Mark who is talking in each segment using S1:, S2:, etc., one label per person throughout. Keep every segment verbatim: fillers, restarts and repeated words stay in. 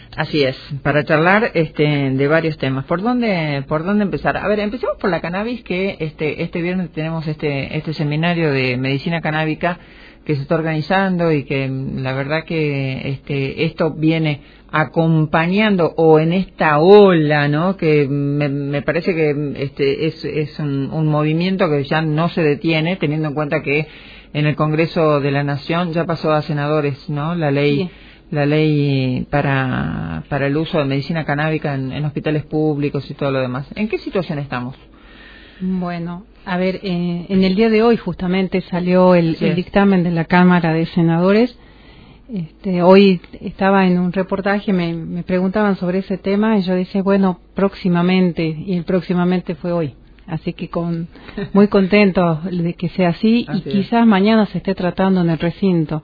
S1: Así es, para charlar este, de varios temas. ¿Por dónde, por dónde empezar? A ver, empecemos por la cannabis, que este, este viernes tenemos este, este seminario de medicina canábica que se está organizando y que la verdad que este, esto viene acompañando o en esta ola, ¿no? Que me, me parece que este, es, es un, un movimiento que ya no se detiene, teniendo en cuenta que en el Congreso de la Nación ya pasó a senadores, ¿no? La ley. Sí. La ley para para el uso de medicina canábica en, en hospitales públicos y todo lo demás. ¿En qué situación estamos?
S2: Bueno, a ver, eh, en el día de hoy justamente salió el, sí. el dictamen de la Cámara de Senadores. Este, hoy estaba en un reportaje, me, me preguntaban sobre ese tema y yo decía, bueno, próximamente, y el próximamente fue hoy. Así que con muy contento de que sea así, así y es. Quizás mañana se esté tratando en el recinto.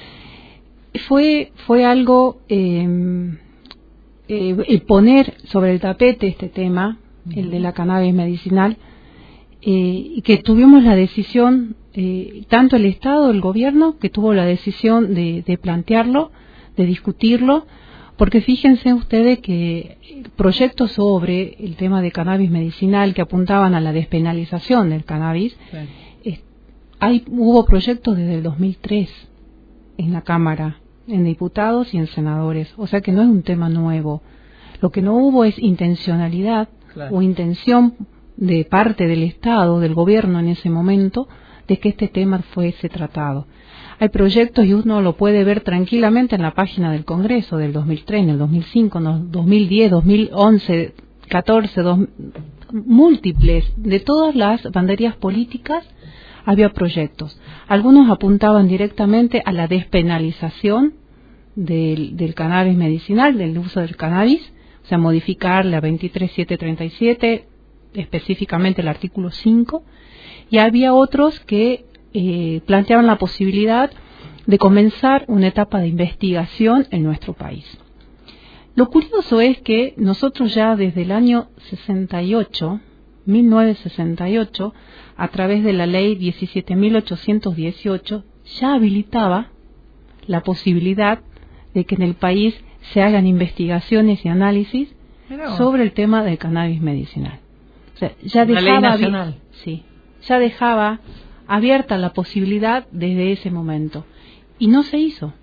S2: Fue fue algo, eh, eh, el poner sobre el tapete este tema, uh-huh. el de la cannabis medicinal, eh, y que tuvimos la decisión, eh, tanto el Estado, el gobierno, que tuvo la decisión de, de plantearlo, de discutirlo, porque fíjense ustedes que proyectos sobre el tema de cannabis medicinal que apuntaban a la despenalización del cannabis, sí. eh, hay hubo proyectos desde el dos mil tres en la Cámara, en diputados y en senadores, o sea que no es un tema nuevo. Lo que no hubo es intencionalidad claro. o intención de parte del Estado, del gobierno en ese momento, de que este tema fuese tratado. Hay proyectos y uno lo puede ver tranquilamente en la página del Congreso del dos mil tres, en el dos mil cinco, no, dos mil diez, dos mil once, catorce, dos, múltiples, de todas las banderías políticas había proyectos. Algunos apuntaban directamente a la despenalización del, del cannabis medicinal, del uso del cannabis, o sea, modificar la veintitrés mil setecientos treinta y siete, específicamente el artículo cinco, y había otros que eh, planteaban la posibilidad de comenzar una etapa de investigación en nuestro país. Lo curioso es que nosotros ya desde el año sesenta y ocho, mil novecientos sesenta y ocho, a través de la ley diecisiete mil ochocientos dieciocho, ya habilitaba la posibilidad de que en el país se hagan investigaciones y análisis Pero... sobre el tema del cannabis medicinal. O sea, ya
S1: dejaba,
S2: ley
S1: nacional.
S2: Sí, ya dejaba abierta la posibilidad desde ese momento. Y no se hizo.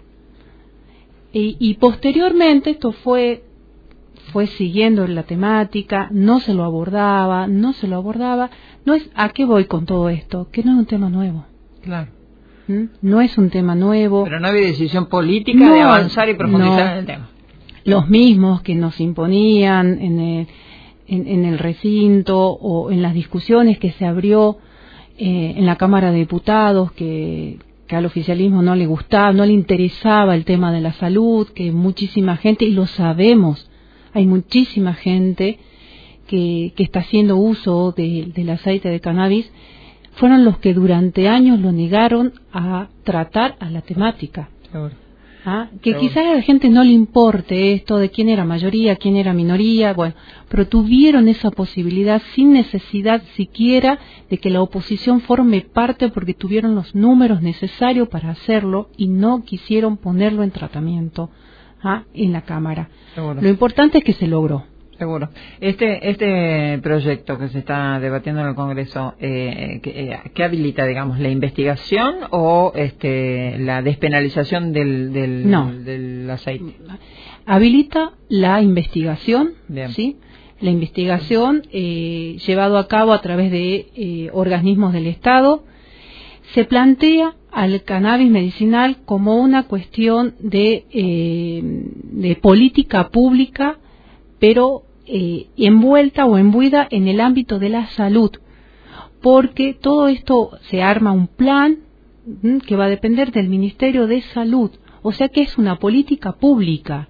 S2: Y, y posteriormente esto fue... fue siguiendo la temática, no se lo abordaba, no se lo abordaba. No es, ¿a qué voy con todo esto? Que no es un tema nuevo.
S1: Claro.
S2: ¿Mm? No es un tema nuevo.
S1: Pero no había decisión política
S2: no,
S1: de avanzar y profundizar
S2: no.
S1: en el tema.
S2: Los mismos que nos imponían en el, en, en el recinto o en las discusiones que se abrió eh, en la Cámara de Diputados, que, que al oficialismo no le gustaba, no le interesaba el tema de la salud, que muchísima gente, y lo sabemos, hay muchísima gente que, que está haciendo uso de, del aceite de cannabis, fueron los que durante años lo negaron a tratar a la temática.
S1: Seguro.
S2: ¿Ah? Que
S1: Seguro.
S2: Quizás a la gente no le importe esto de quién era mayoría, quién era minoría, bueno, pero tuvieron esa posibilidad sin necesidad siquiera de que la oposición forme parte, porque tuvieron los números necesarios para hacerlo y no quisieron ponerlo en tratamiento. ¿Ah? En la Cámara. Seguro. Lo importante es que se logró.
S1: Seguro. Este este proyecto que se está debatiendo en el Congreso, eh, ¿qué, eh, ¿qué habilita, digamos, la investigación o este la despenalización del del,
S2: no.
S1: del aceite?
S2: Habilita la investigación,
S1: Bien.
S2: ¿sí? La investigación eh, llevado a cabo a través de eh, organismos del Estado. Se plantea al cannabis medicinal como una cuestión de, eh, de política pública, pero eh, envuelta o embuida en el ámbito de la salud, porque todo esto se arma un plan ¿m? que va a depender del Ministerio de Salud, o sea que es una política pública.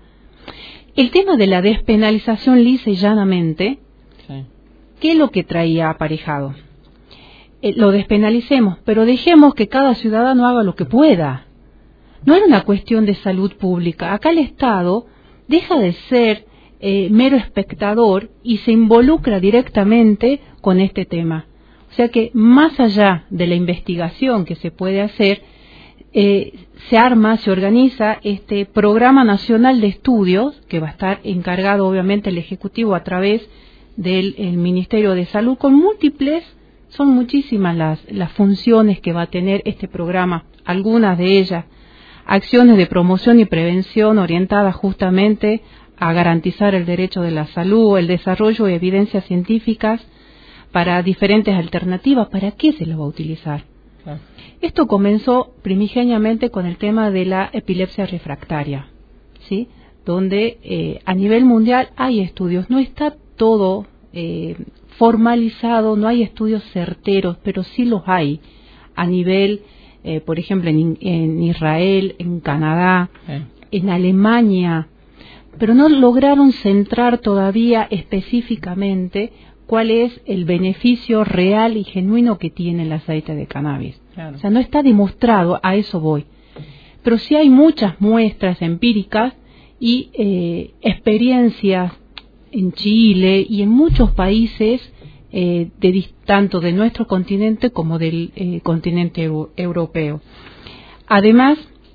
S2: El tema de la despenalización lisa y llanamente, sí. ¿qué es lo que traía aparejado? Eh, lo despenalicemos, pero dejemos que cada ciudadano haga lo que pueda. No era una cuestión de salud pública. Acá el Estado deja de ser eh, mero espectador y se involucra directamente con este tema. O sea que más allá de la investigación que se puede hacer, eh, se arma, se organiza este Programa Nacional de Estudios, que va a estar encargado obviamente el Ejecutivo a través del el Ministerio de Salud, con múltiples, son muchísimas las, las funciones que va a tener este programa, algunas de ellas, acciones de promoción y prevención orientadas justamente a garantizar el derecho de la salud, el desarrollo de evidencias científicas para diferentes alternativas. ¿Para qué se lo va a utilizar? Claro. Esto comenzó primigeniamente con el tema de la epilepsia refractaria, ¿sí? Donde eh, a nivel mundial hay estudios, no está todo eh, formalizado, no hay estudios certeros, pero sí los hay a nivel, eh, por ejemplo, en, en Israel, en Canadá, eh. en Alemania, pero no lograron centrar todavía específicamente cuál es el beneficio real y genuino que tiene el aceite de cannabis. Claro. O sea, no está demostrado, a eso voy. Pero sí hay muchas muestras empíricas y eh, experiencias en Chile y en muchos países, eh, de, tanto de nuestro continente como del eh, continente eu, europeo. Además,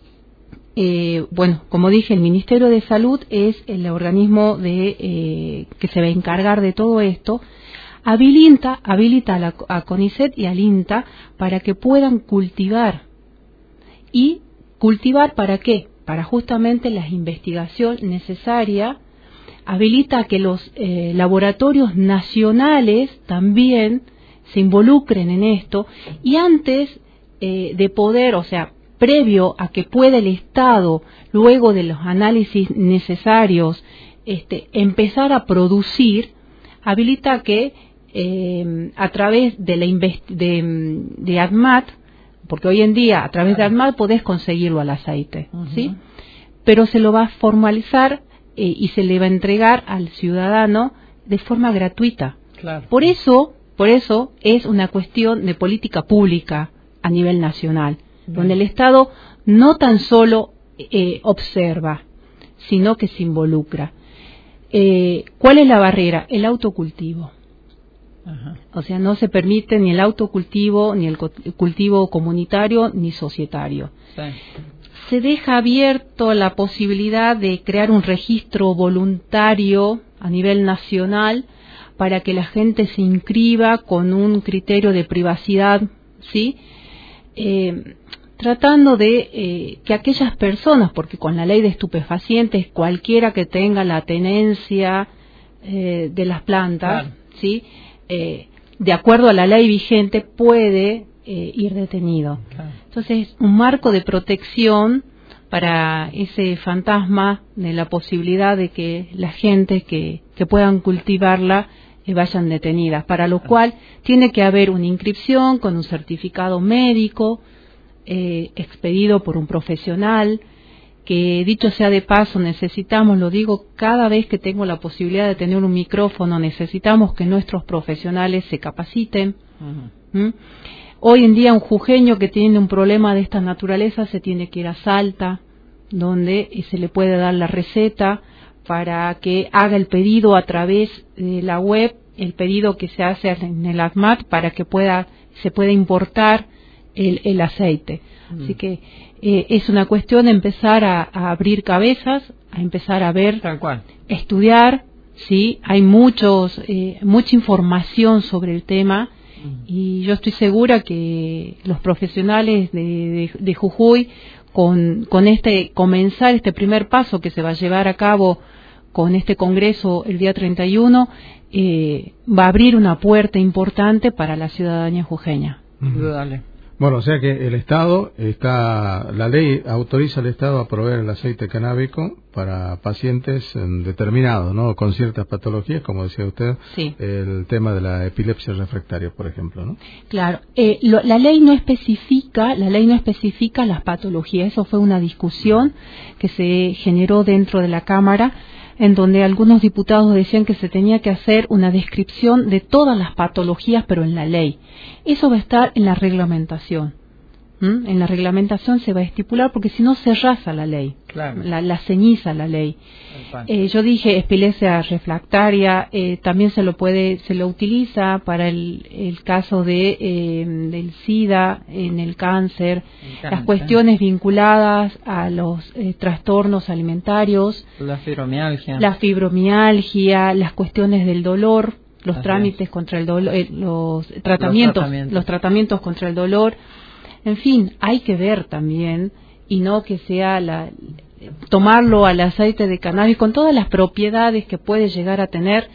S2: eh, bueno, como dije, el Ministerio de Salud es el organismo de, eh, que se va a encargar de todo esto. Habilita, habilita a, la, a CONICET y al INTA para que puedan cultivar. ¿Y cultivar para qué? Para justamente la investigación necesaria. Habilita a que los eh, laboratorios nacionales también se involucren en esto, y antes eh, de poder, o sea, previo a que pueda el Estado, luego de los análisis necesarios, este, empezar a producir, habilita que eh, a través de la invest- de, de ADMAT, porque hoy en día a través de ADMAT podés conseguirlo al aceite, uh-huh. ¿sí? Pero se lo va a formalizar eh, y se le va a entregar al ciudadano de forma gratuita. Claro. Por eso, por eso es una cuestión de política pública a nivel nacional, bien, donde el Estado no tan solo eh, observa, sino que se involucra. Eh, ¿Cuál es la barrera? El autocultivo. Ajá. O sea, no se permite ni el autocultivo, ni el cultivo comunitario, ni societario. Sí. Se deja abierto la posibilidad de crear un registro voluntario a nivel nacional para que la gente se inscriba con un criterio de privacidad, ¿sí? Eh, tratando de eh, que aquellas personas, porque con la ley de estupefacientes cualquiera que tenga la tenencia eh, de las plantas, claro, ¿sí? Eh, de acuerdo a la ley vigente puede eh, ir detenido. Claro. Entonces, un marco de protección para ese fantasma de la posibilidad de que las gentes que, que puedan cultivarla eh, vayan detenidas, para lo cual tiene que haber una inscripción con un certificado médico eh, expedido por un profesional, que dicho sea de paso, necesitamos, lo digo cada vez que tengo la posibilidad de tener un micrófono, necesitamos que nuestros profesionales se capaciten. Uh-huh. ¿Mm? Hoy en día un jujeño que tiene un problema de esta naturaleza se tiene que ir a Salta, donde se le puede dar la receta para que haga el pedido a través de la web, el pedido que se hace en el ADMAT para que pueda se pueda importar el, el aceite. Uh-huh. Así que eh, es una cuestión de empezar a, a abrir cabezas, a empezar a ver, tal cual, estudiar, sí, hay muchos eh, mucha información sobre el tema. Y yo estoy segura que los profesionales de, de, de Jujuy, con, con este comenzar este primer paso que se va a llevar a cabo con este congreso el día treinta y uno, eh, va a abrir una puerta importante para la ciudadanía jujeña.
S3: Uh-huh. Dale. Bueno, o sea que el Estado está, la ley autoriza al Estado a proveer el aceite canábico para pacientes determinados, ¿no? Con ciertas patologías, como decía usted, sí, el tema de la epilepsia refractaria, por ejemplo, ¿no?
S2: Claro, eh, lo, la ley no especifica, la ley no especifica las patologías. Eso fue una discusión que se generó dentro de la Cámara, en donde algunos diputados decían que se tenía que hacer una descripción de todas las patologías, pero en la ley. Eso va a estar en la reglamentación, ¿Mm? En la reglamentación se va a estipular, porque si no se raza la ley,
S1: claro.
S2: la, la ceniza la ley. Eh, yo dije epilepsia refractaria, eh, también se lo puede, se lo utiliza para el, el caso de eh, del SIDA, en el cáncer, las cuestiones vinculadas a los eh, trastornos alimentarios,
S1: la fibromialgia,
S2: la fibromialgia, las cuestiones del dolor, los
S1: Así
S2: trámites
S1: es.
S2: contra el dolor, eh, los tratamientos, los tratamientos, los tratamientos contra el dolor. En fin, hay que ver también, y no que sea la, tomarlo al aceite de cannabis con todas las propiedades que puede llegar a tener.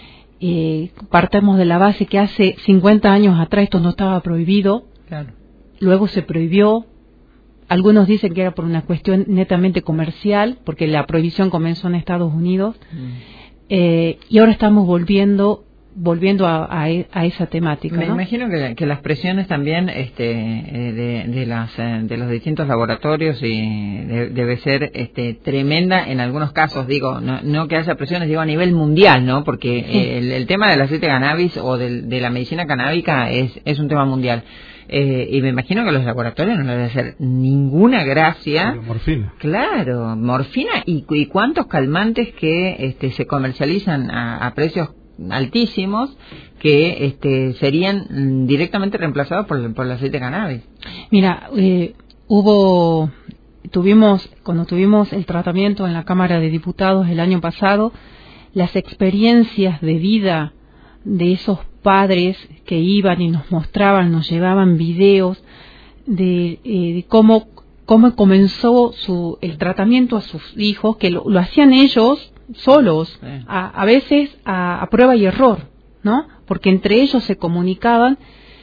S2: Eh, partamos de la base que hace cincuenta años atrás esto no estaba prohibido,
S1: claro.
S2: Luego se prohibió. Algunos dicen que era por una cuestión netamente comercial, porque la prohibición comenzó en Estados Unidos, mm. eh, y ahora estamos volviendo volviendo a, a, a esa temática.
S1: Me
S2: ¿no?
S1: imagino que, que las presiones también este, de, de, las, de los distintos laboratorios y de, debe ser este, tremenda en algunos casos, digo, no, no que haya presiones, digo a nivel mundial, ¿no? Porque sí. el, el tema del aceite de cannabis o del, de la medicina canábica es, es un tema mundial. Eh, y me imagino que a los laboratorios no les debe hacer ninguna gracia.
S3: Pero morfina.
S1: Claro, morfina y, y cuántos calmantes que este, se comercializan a, a precios altísimos que este, serían directamente reemplazados por, por el aceite de cannabis.
S2: Mira, eh, hubo, tuvimos, cuando tuvimos el tratamiento en la Cámara de Diputados el año pasado, las experiencias de vida de esos padres que iban y nos mostraban, nos llevaban videos de, eh, de cómo, cómo comenzó su, el tratamiento a sus hijos, que lo, lo hacían ellos solos, sí. a, a veces a, a prueba y error, ¿no? Porque entre ellos se comunicaban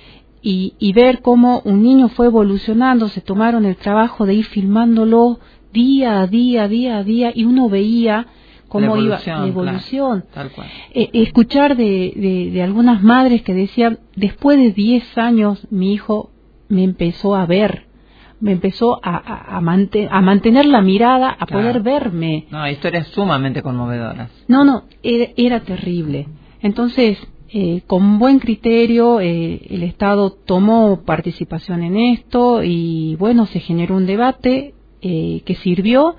S2: y, y ver cómo un niño fue evolucionando, se tomaron el trabajo de ir filmándolo día a día, día a día, y uno veía cómo iba la evolución.
S1: Claro, tal cual.
S2: Eh, escuchar de, de, de algunas madres que decían, después de diez años mi hijo me empezó a ver, me empezó a, a, a, manten, a mantener la mirada, a claro. poder verme.
S1: No, historias sumamente conmovedoras.
S2: No, no, era, era terrible. Entonces, eh, con buen criterio, eh, el Estado tomó participación en esto y, bueno, se generó un debate eh, que sirvió,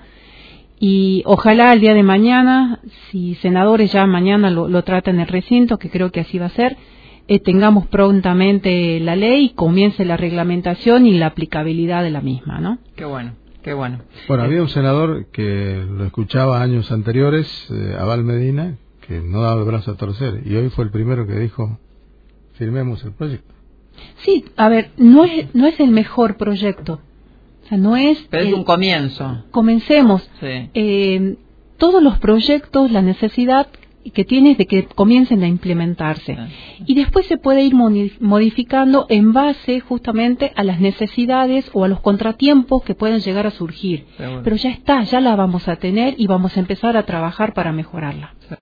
S2: y ojalá el día de mañana, si senadores ya mañana lo, lo tratan en el recinto, que creo que así va a ser, Eh, tengamos prontamente la ley y comience la reglamentación y la aplicabilidad de la misma, ¿no?
S1: Qué bueno, qué bueno.
S3: Bueno, había un senador que lo escuchaba años anteriores, eh, Abal Medina, que no daba el brazo a torcer, y hoy fue el primero que dijo, firmemos el proyecto.
S2: Sí, a ver, no es, no es el mejor proyecto, o sea, no es...
S1: Pero es
S2: el,
S1: un comienzo.
S2: Comencemos.
S1: Sí.
S2: Eh, todos los proyectos, la necesidad que tienes de que comiencen a implementarse, sí. y después se puede ir modificando en base justamente a las necesidades o a los contratiempos que pueden llegar a surgir.
S1: Seguro.
S2: Pero ya está, ya la vamos a tener y vamos a empezar a trabajar para mejorarla. Sí.